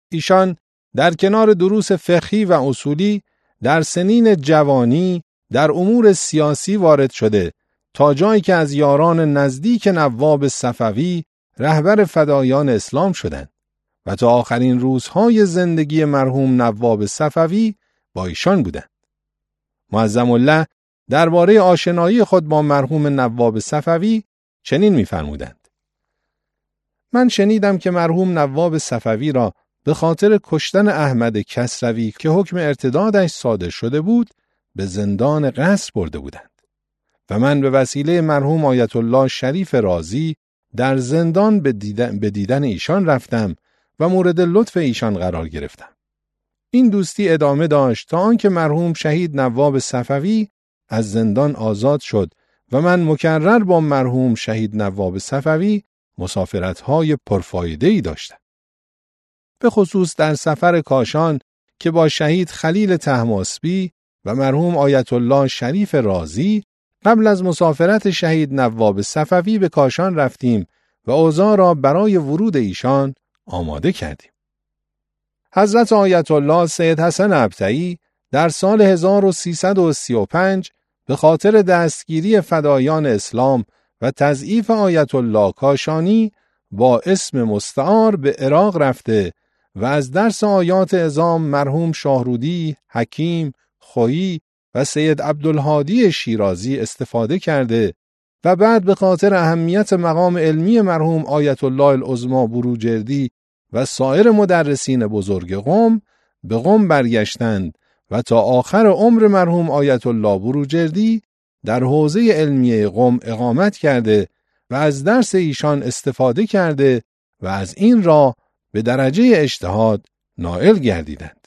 ایشان در کنار دروس فقهی و اصولی در سنین جوانی در امور سیاسی وارد شده تا جایی که از یاران نزدیک نواب صفوی رهبر فدایان اسلام شدند و تا آخرین روزهای زندگی مرحوم نواب صفوی با ایشان بودند. معظم الله درباره آشنایی خود با مرحوم نواب صفوی چنین می‌فرمودند: من شنیدم که مرحوم نواب صفوی را به خاطر کشتن احمد کسروی که حکم ارتدادش صادر شده بود به زندان قصر برده بودند و من به وسیله مرحوم آیت الله شریف رازی در زندان به دیدن ایشان رفتم و مورد لطف ایشان قرار گرفتم. این دوستی ادامه داشت تا آنکه مرحوم شهید نواب صفوی از زندان آزاد شد و من مکرر با مرحوم شهید نواب صفوی مسافرت‌های پرفایده‌ای داشتم. به خصوص در سفر کاشان که با شهید خلیل طهماسبی و مرحوم آیت الله شریف رازی قبل از مسافرت شهید نواب صفوی به کاشان رفتیم و اوضاع را برای ورود ایشان آماده کردیم. حضرت آیت الله سید حسن ابطحی در سال 1335 به خاطر دستگیری فدایان اسلام و تضعیف آیت الله کاشانی با اسم مستعار به عراق رفته و از درس آیات عظام مرحوم شاهرودی، حکیم، خویی و سید عبدالهادی شیرازی استفاده کرده و بعد به خاطر اهمیت مقام علمی مرحوم آیت الله العظمی بروجردی و سایر مدرسین بزرگ قم به قم برگشتند و تا آخر عمر مرحوم آیت الله بروجردی در حوزه علمیه قم اقامت کرده و از درس ایشان استفاده کرده و از این راه به درجه اجتهاد نائل گردیدند.